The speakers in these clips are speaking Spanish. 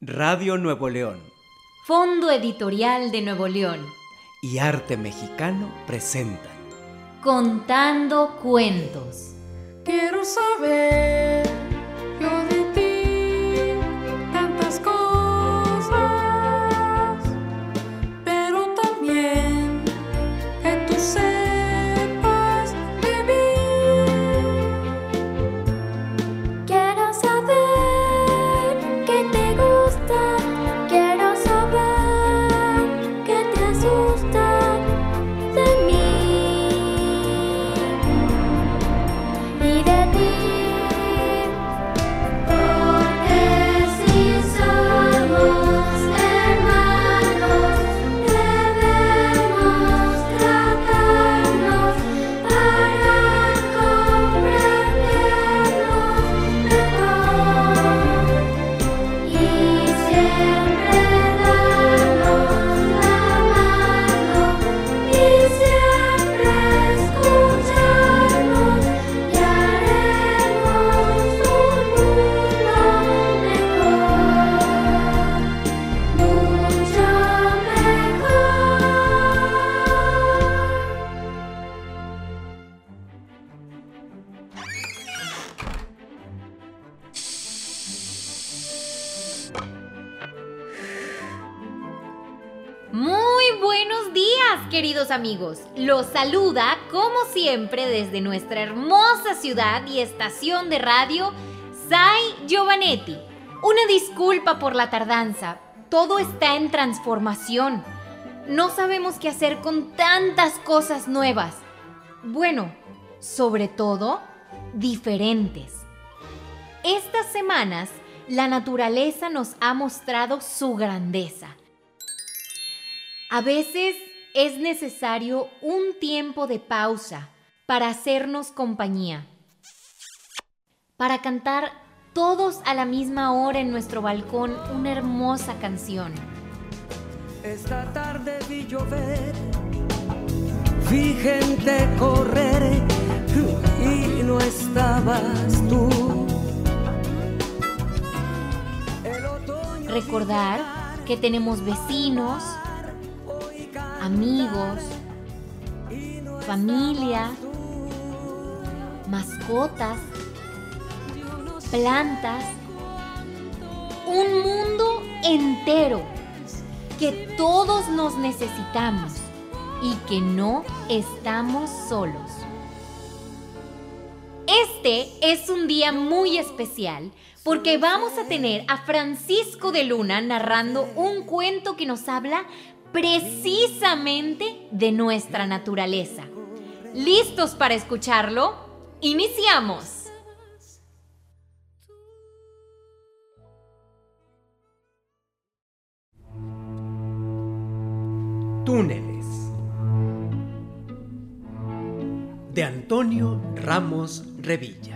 Radio Nuevo León Fondo Editorial de Nuevo León y Arte Mexicano presentan Contando Cuentos. Quiero saber yo de ti tantas cosas, pero también que tú sepas de mí. Quiero saber qué te gusta, quiero saber qué te asusta de mí y de ti. Porque si somos hermanos, debemos tratarnos para comprendernos mejor y siempre darnos la mano y siempre escucharnos y haremos un mundo mejor, mucho Muy buenos días, queridos amigos. Los saluda, como siempre, desde nuestra hermosa ciudad y estación de radio, Sai Giovanetti. Una disculpa por la tardanza. Todo está en transformación. No sabemos qué hacer con tantas cosas nuevas. Bueno, sobre todo, diferentes. Estas semanas, la naturaleza nos ha mostrado su grandeza. A veces es necesario un tiempo de pausa para hacernos compañía, para cantar todos a la misma hora en nuestro balcón una hermosa canción. Esta tarde vi llover, vi gente correr y no estabas tú. Recordar que tenemos vecinos, amigos, familia, mascotas, plantas, un mundo entero, que todos nos necesitamos y que no estamos solos. Este es un día muy especial porque vamos a tener a Francisco de Luna narrando un cuento que nos habla precisamente de nuestra naturaleza. ¿Listos para escucharlo? ¡Iniciamos! Túneles de Antonio Ramos Revillas.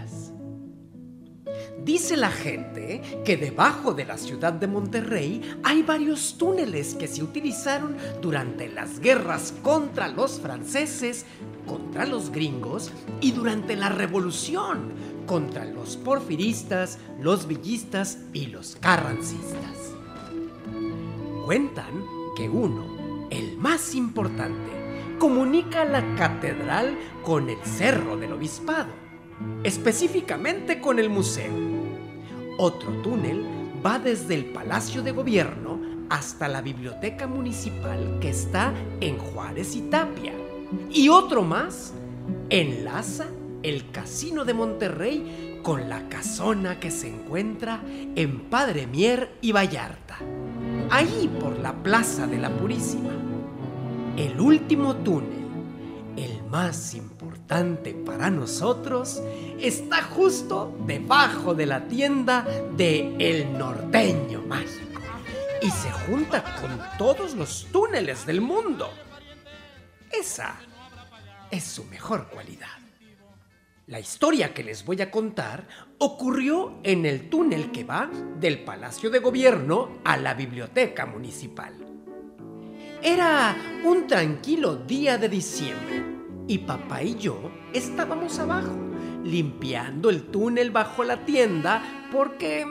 Dice la gente que debajo de la ciudad de Monterrey hay varios túneles que se utilizaron durante las guerras contra los franceses, contra los gringos y durante la revolución contra los porfiristas, los villistas y los carrancistas. Cuentan que uno, el más importante, comunica la catedral con el Cerro del Obispado, específicamente con el museo. Otro túnel va desde el Palacio de Gobierno hasta la Biblioteca Municipal que está en Juárez y Tapia. Y otro más enlaza el Casino de Monterrey con la casona que se encuentra en Padre Mier y Vallarta, ahí por la Plaza de la Purísima. El último túnel, el más importante para nosotros, está justo debajo de la tienda de El Norteño Mágico y se junta con todos los túneles del mundo. Esa es su mejor cualidad. La historia que les voy a contar ocurrió en el túnel que va del Palacio de Gobierno a la Biblioteca Municipal. Era un tranquilo día de diciembre y papá y yo estábamos abajo, limpiando el túnel bajo la tienda porque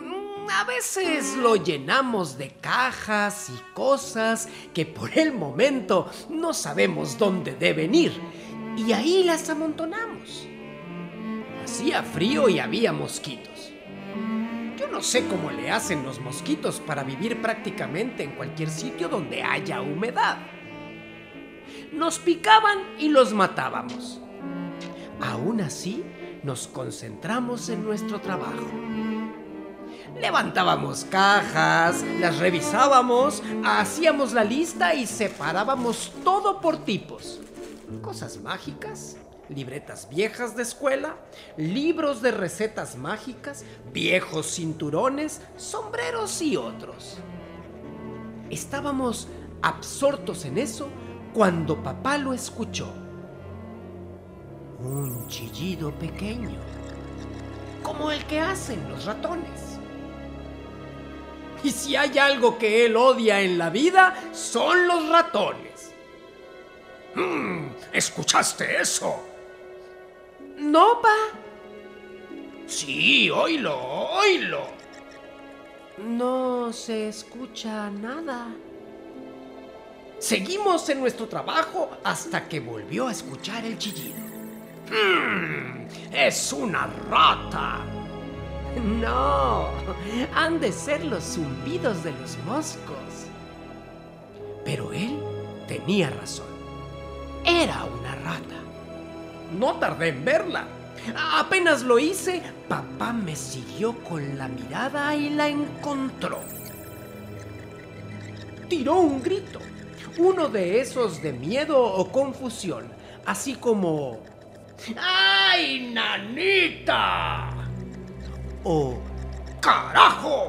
A veces lo llenamos de cajas y cosas que por el momento no sabemos dónde deben ir, y ahí las amontonamos. Hacía frío y había mosquitos. Yo no sé cómo le hacen los mosquitos para vivir prácticamente en cualquier sitio donde haya humedad. Nos picaban y los matábamos. Aún así, nos concentramos en nuestro trabajo. Levantábamos cajas, las revisábamos, hacíamos la lista y separábamos todo por tipos. Cosas mágicas, libretas viejas de escuela, libros de recetas mágicas, viejos cinturones, sombreros y otros. Estábamos absortos en eso cuando papá lo escuchó. Un chillido pequeño, como el que hacen los ratones. Y si hay algo que él odia en la vida, son los ratones. ¿Escuchaste eso? No, pa. Sí, oílo, oílo. No se escucha nada. Seguimos en nuestro trabajo hasta que volvió a escuchar el chillido. ¡Es una rata! No, han de ser los zumbidos de los moscos. Pero él tenía razón. Era una rata. No tardé en verla. Apenas lo hice, papá me siguió con la mirada y la encontró. Tiró un grito, uno de esos de miedo o confusión, así como: ¡ay, nanita! O ¡carajo!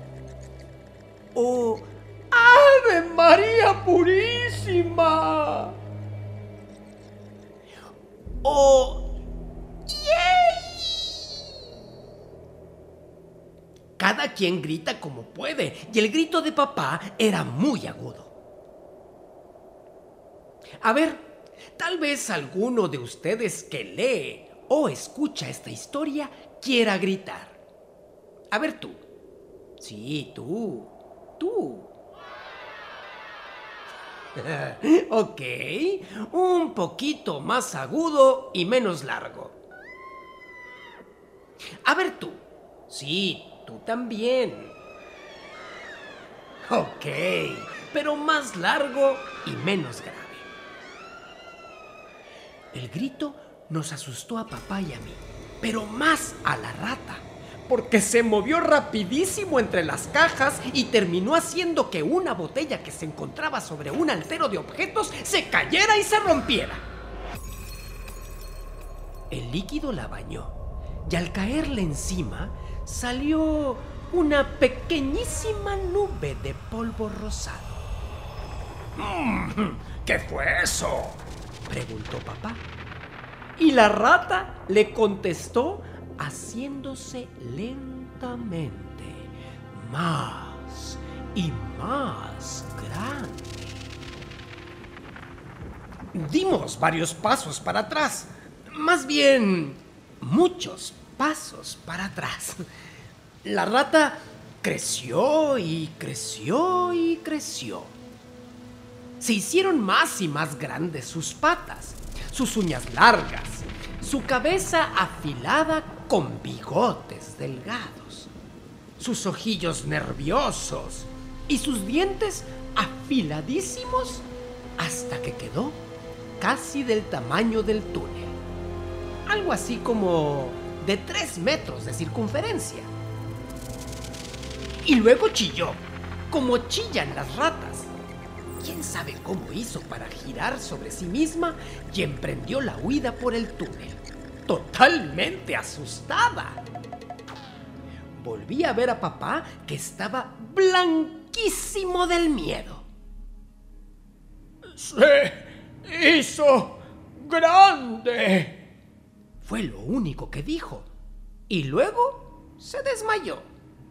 O ¡Ave María Purísima! O ¡yay! Cada quien grita como puede, y el grito de papá era muy agudo. A ver, tal vez alguno de ustedes que lee o escucha esta historia quiera gritar. A ver tú. Sí, tú. Ok, un poquito más agudo y menos largo. A ver tú. Sí, tú también. Ok, pero más largo y menos grave. El grito nos asustó a papá y a mí, pero más a la rata, porque se movió rapidísimo entre las cajas y terminó haciendo que una botella que se encontraba sobre un altero de objetos se cayera y se rompiera. El líquido la bañó y al caerle encima salió una pequeñísima nube de polvo rosado. ¿Qué fue eso?, preguntó papá. Y la rata le contestó haciéndose lentamente más y más grande. Dimos varios pasos para atrás, más bien muchos pasos para atrás. La rata creció y creció y creció. Se hicieron más y más grandes sus patas, sus uñas largas, su cabeza afilada con bigotes delgados, sus ojillos nerviosos y sus dientes afiladísimos hasta que quedó casi del tamaño del túnel. Algo así como de 3 metros de circunferencia. Y luego chilló, como chillan las ratas. ¿Quién sabe cómo hizo para girar sobre sí misma y emprendió la huida por el túnel, totalmente asustada? Volví a ver a papá, que estaba blanquísimo del miedo. ¡Se hizo grande!, fue lo único que dijo, y luego se desmayó.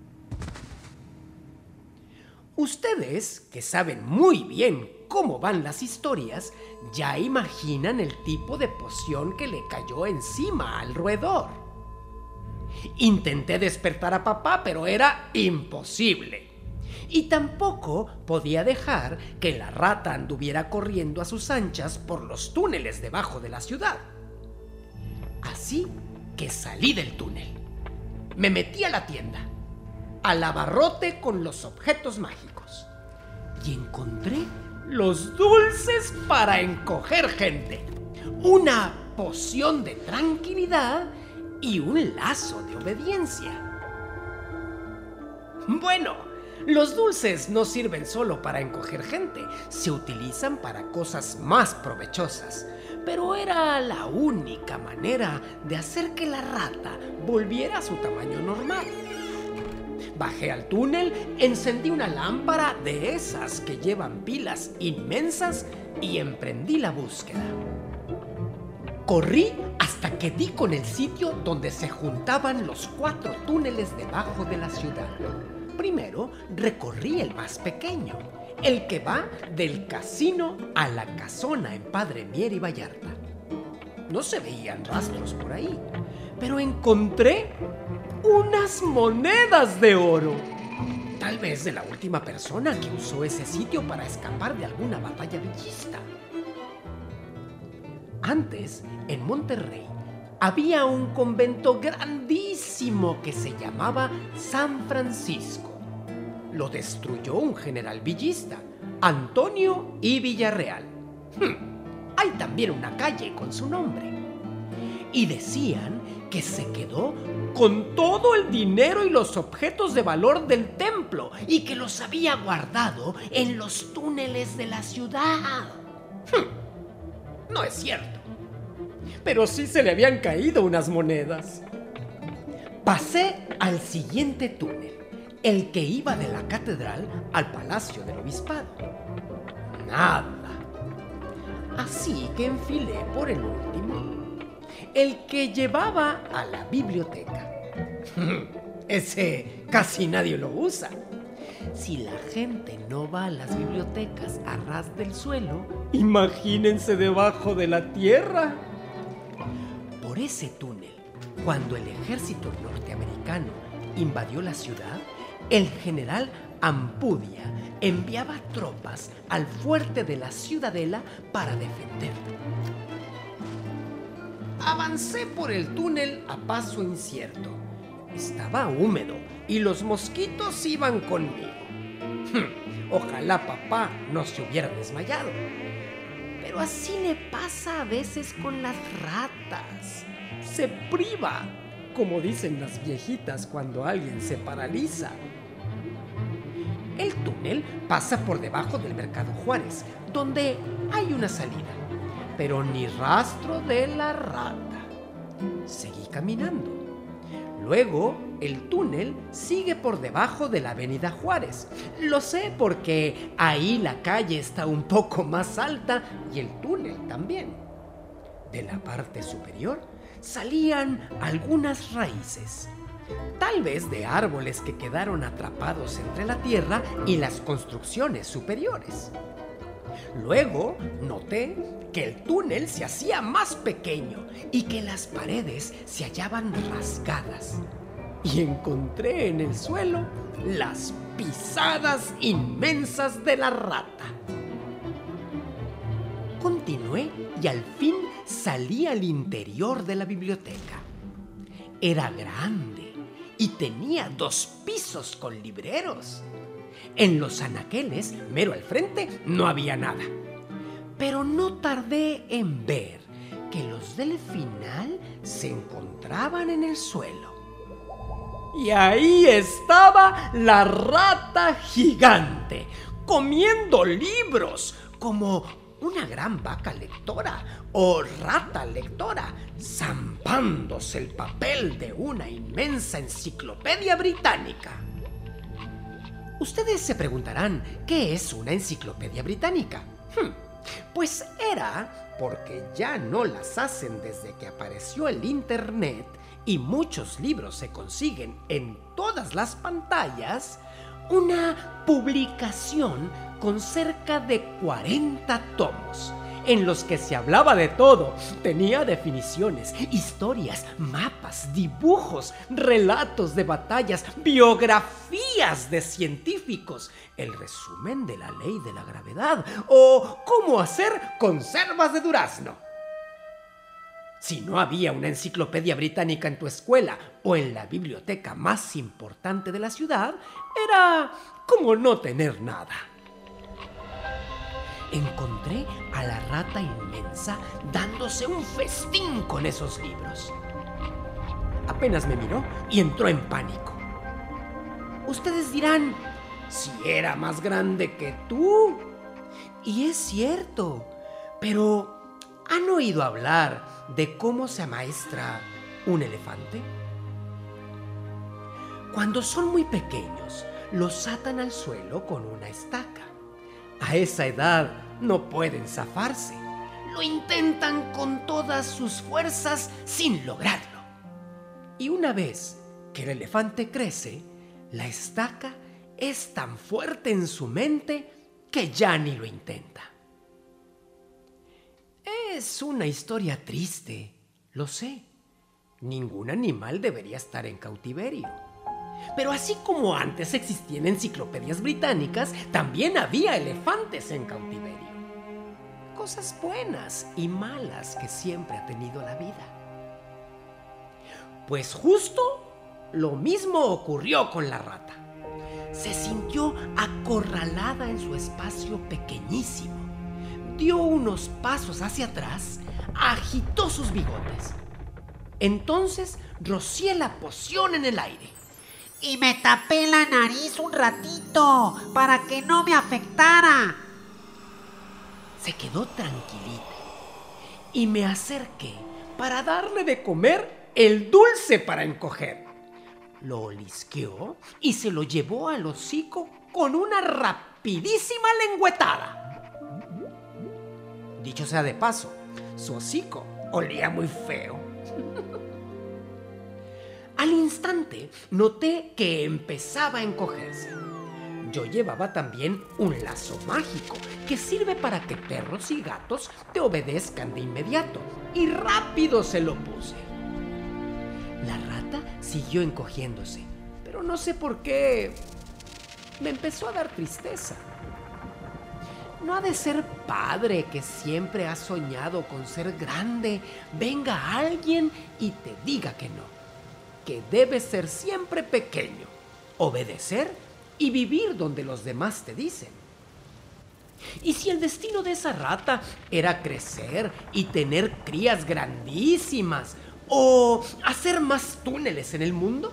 Ustedes, que saben muy bien cómo van las historias, ya imaginan el tipo de poción que le cayó encima al roedor. Intenté despertar a papá, pero era imposible. Y tampoco podía dejar que la rata anduviera corriendo a sus anchas por los túneles debajo de la ciudad. Así que salí del túnel. Me metí a la tienda, al abarrote con los objetos mágicos, y encontré los dulces para encoger gente, una poción de tranquilidad y un lazo de obediencia. Bueno, los dulces no sirven solo para encoger gente, se utilizan para cosas más provechosas, pero era la única manera de hacer que la rata volviera a su tamaño normal. Bajé al túnel, encendí una lámpara de esas que llevan pilas inmensas y emprendí la búsqueda. Corrí hasta que di con el sitio donde se juntaban los 4 túneles debajo de la ciudad. Primero recorrí el más pequeño, el que va del casino a la casona en Padre Mier y Vallarta. No se veían rastros por ahí, pero encontré unas monedas de oro. Tal vez de la última persona que usó ese sitio para escapar de alguna batalla villista. Antes, en Monterrey, había un convento grandísimo que se llamaba San Francisco. Lo destruyó un general villista, Antonio I. Villarreal. Hay también una calle con su nombre. Y decían que se quedó con todo el dinero y los objetos de valor del templo y que los había guardado en los túneles de la ciudad. No es cierto. Pero sí se le habían caído unas monedas. Pasé al siguiente túnel, el que iba de la catedral al Palacio del Obispado. Nada. Así que enfilé por el último, el que llevaba a la biblioteca. Ese casi nadie lo usa. Si la gente no va a las bibliotecas a ras del suelo, imagínense debajo de la tierra. Por ese túnel, cuando el ejército norteamericano invadió la ciudad, el general Ampudia enviaba tropas al fuerte de la Ciudadela para defenderlo. Avancé por el túnel a paso incierto. Estaba húmedo y los mosquitos iban conmigo. Ojalá papá no se hubiera desmayado. Pero así le pasa a veces con las ratas. Se priva, como dicen las viejitas cuando alguien se paraliza. El túnel pasa por debajo del Mercado Juárez, donde hay una salida, pero ni rastro de la rata. Seguí caminando. Luego, el túnel sigue por debajo de la Avenida Juárez. Lo sé porque ahí la calle está un poco más alta y el túnel también. De la parte superior salían algunas raíces, tal vez de árboles que quedaron atrapados entre la tierra y las construcciones superiores. Luego noté que el túnel se hacía más pequeño y que las paredes se hallaban rasgadas. Y encontré en el suelo las pisadas inmensas de la rata. Continué y al fin salí al interior de la biblioteca. Era grande y tenía 2 pisos con libreros. En los anaqueles, mero al frente, no había nada. Pero no tardé en ver que los del final se encontraban en el suelo. Y ahí estaba la rata gigante, comiendo libros, como una gran vaca lectora o rata lectora, zampándose el papel de una inmensa enciclopedia británica. Ustedes se preguntarán, ¿qué es una enciclopedia británica? Pues era porque ya no las hacen desde que apareció el internet y muchos libros se consiguen en todas las pantallas, una publicación con cerca de 40 tomos, en los que se hablaba de todo. Tenía definiciones, historias, mapas, dibujos, relatos de batallas, biografías de científicos, el resumen de la ley de la gravedad o cómo hacer conservas de durazno. Si no había una enciclopedia británica en tu escuela o en la biblioteca más importante de la ciudad, era como no tener nada. Encontré a la rata inmensa dándose un festín con esos libros. Apenas me miró y entró en pánico. Ustedes dirán, si era más grande que tú. Y es cierto, pero ¿han oído hablar de cómo se amaestra un elefante? Cuando son muy pequeños, los atan al suelo con una estaca. A esa edad no pueden zafarse. Lo intentan con todas sus fuerzas sin lograrlo. Y una vez que el elefante crece, la estaca es tan fuerte en su mente que ya ni lo intenta. Es una historia triste, lo sé. Ningún animal debería estar en cautiverio. Pero así como antes existían enciclopedias británicas, también había elefantes en cautiverio. Cosas buenas y malas que siempre ha tenido la vida. Pues justo lo mismo ocurrió con la rata. Se sintió acorralada en su espacio pequeñísimo. Dio unos pasos hacia atrás, agitó sus bigotes. Entonces rocié la poción en el aire. Y me tapé la nariz un ratito para que no me afectara. Se quedó tranquilita y me acerqué para darle de comer el dulce para encoger. Lo olisqueó y se lo llevó al hocico con una rapidísima lengüetada. Dicho sea de paso, su hocico olía muy feo. Al instante noté que empezaba a encogerse. Yo llevaba también un lazo mágico que sirve para que perros y gatos te obedezcan de inmediato, y rápido se lo puse. La rata siguió encogiéndose, pero no sé por qué me empezó a dar tristeza. No ha de ser padre que siempre has soñado con ser grande, venga alguien y te diga que no. Que debes ser siempre pequeño, obedecer y vivir donde los demás te dicen. ¿Y si el destino de esa rata era crecer y tener crías grandísimas o hacer más túneles en el mundo?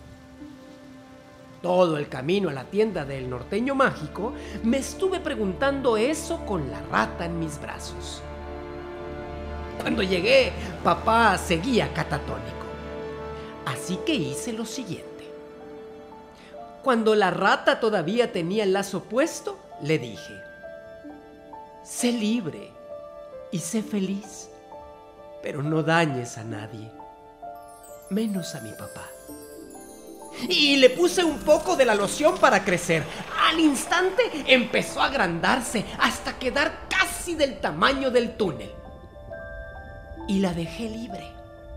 Todo el camino a la tienda del norteño mágico me estuve preguntando eso con la rata en mis brazos. Cuando llegué, papá seguía catatónico. Así que hice lo siguiente. Cuando la rata todavía tenía el lazo puesto, le dije: sé libre y sé feliz, pero no dañes a nadie, menos a mi papá. Y le puse un poco de la loción para crecer. Al instante empezó a agrandarse hasta quedar casi del tamaño del túnel. Y la dejé libre.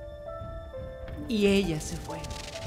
Y ella se fue.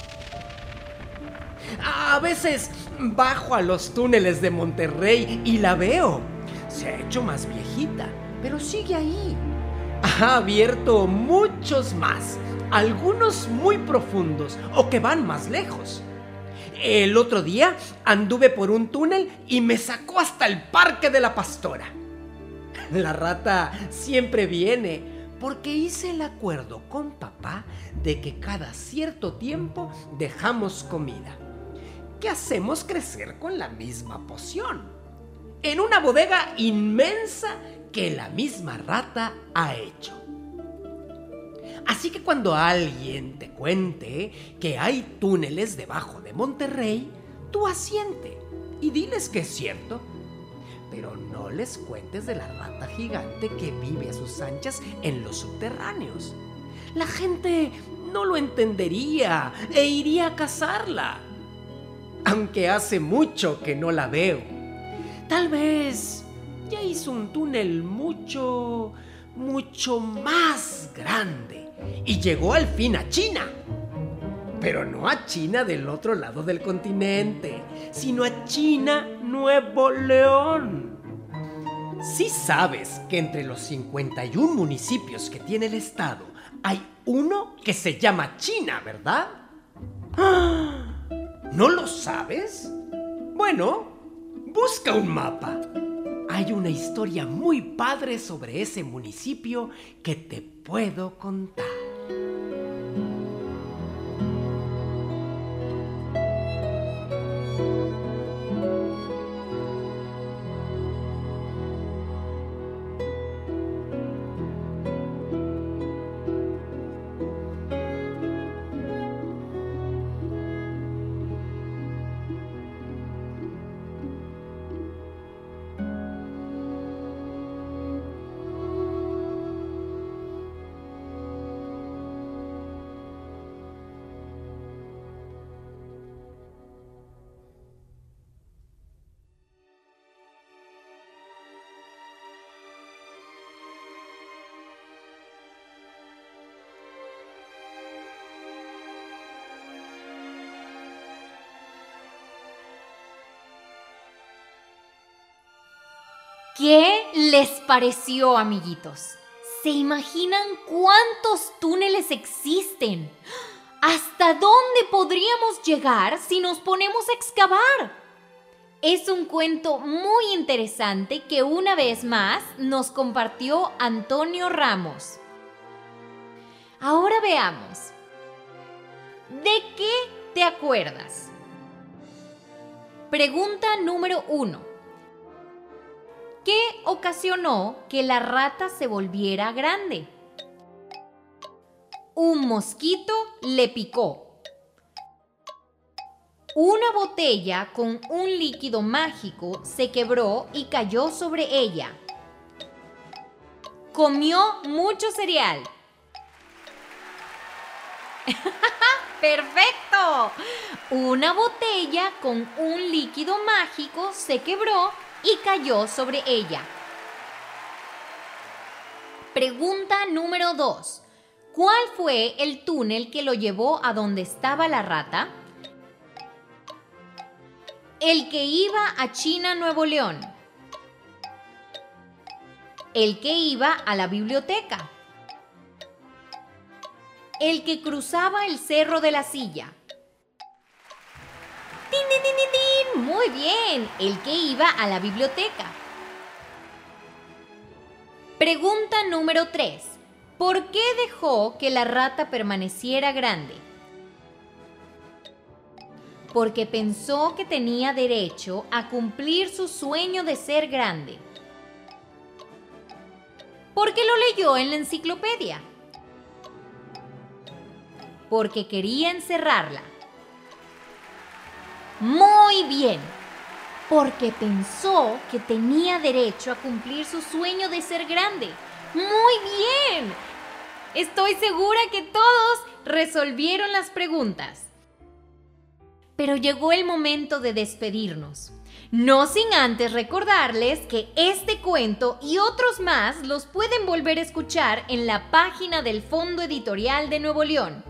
A veces bajo a los túneles de Monterrey y la veo. Se ha hecho más viejita, pero sigue ahí. Ha abierto muchos más, algunos muy profundos o que van más lejos. El otro día anduve por un túnel y me sacó hasta el Parque de la Pastora. La rata siempre viene porque hice el acuerdo con papá de que cada cierto tiempo dejamos comida, que hacemos crecer con la misma poción, en una bodega inmensa que la misma rata ha hecho. Así que cuando alguien te cuente que hay túneles debajo de Monterrey, tú asiente y diles que es cierto. Pero no les cuentes de la rata gigante que vive a sus anchas en los subterráneos. La gente no lo entendería e iría a cazarla. Aunque hace mucho que no la veo. Tal vez ya hizo un túnel mucho más grande y llegó al fin a China. Pero no a China del otro lado del continente, sino a China, Nuevo León. Sí sabes que entre los 51 municipios que tiene el estado hay uno que se llama China, ¿verdad? ¿No lo sabes? Bueno, busca un mapa. Hay una historia muy padre sobre ese municipio que te puedo contar. ¿Qué les pareció, amiguitos? ¿Se imaginan cuántos túneles existen? ¿Hasta dónde podríamos llegar si nos ponemos a excavar? Es un cuento muy interesante que una vez más nos compartió Antonio Ramos. Ahora veamos. ¿De qué te acuerdas? Pregunta número 1. ¿Qué ocasionó que la rata se volviera grande? Un mosquito le picó. Una botella con un líquido mágico se quebró y cayó sobre ella. Comió mucho cereal. ¡Perfecto! Una botella con un líquido mágico se quebró y cayó sobre ella. Pregunta número 2. ¿Cuál fue el túnel que lo llevó a donde estaba la rata? El que iba a China, Nuevo León. El que iba a la biblioteca. El que cruzaba el Cerro de la Silla. ¡Tin, tin, tin, tin, tin! Muy bien, el que iba a la biblioteca. Pregunta número 3. ¿Por qué dejó que la rata permaneciera grande? Porque pensó que tenía derecho a cumplir su sueño de ser grande. Porque lo leyó en la enciclopedia. Porque quería encerrarla. Muy bien, porque pensó que tenía derecho a cumplir su sueño de ser grande. Muy bien. Estoy segura que todos resolvieron las preguntas. Pero llegó el momento de despedirnos. No sin antes recordarles que este cuento y otros más los pueden volver a escuchar en la página del Fondo Editorial de Nuevo León,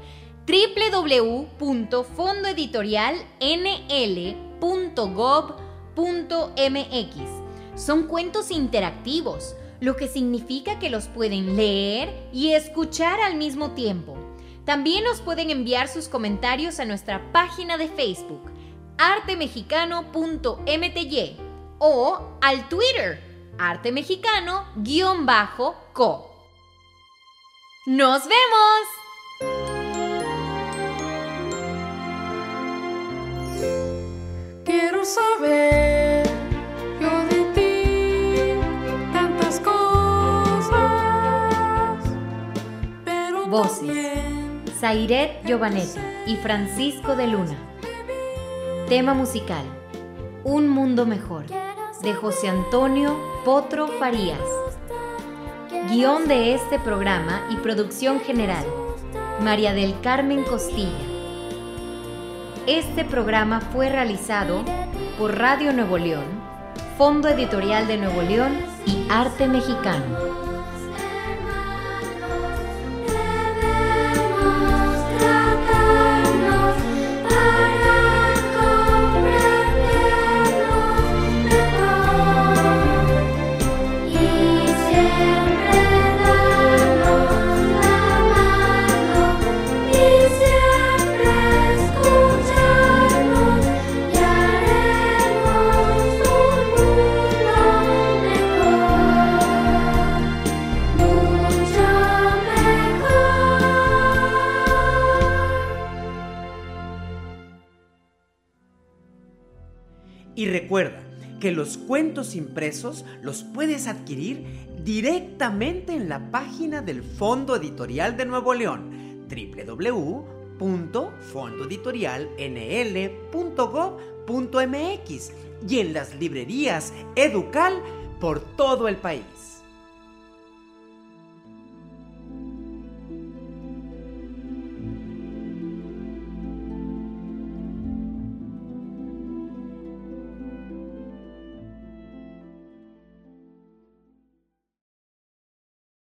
www.fondoeditorialnl.gov.mx. Son cuentos interactivos, lo que significa que los pueden leer y escuchar al mismo tiempo. También nos pueden enviar sus comentarios a nuestra página de Facebook, artemexicano.mty, o al Twitter, artemexicano_co. ¡Nos vemos! Quiero saber yo de ti tantas cosas, pero Voces: también Zairet Giovanetti y Francisco de Luna. Tema musical: Un Mundo Mejor, de José Antonio Potro Farías. Guión de este programa y producción general: María del Carmen Costilla. Este programa fue realizado por Radio Nuevo León, Fondo Editorial de Nuevo León y Arte Mexicano. Y recuerda que los cuentos impresos los puedes adquirir directamente en la página del Fondo Editorial de Nuevo León, www.fondoeditorialnl.gov.mx, y en las librerías Educal por todo el país.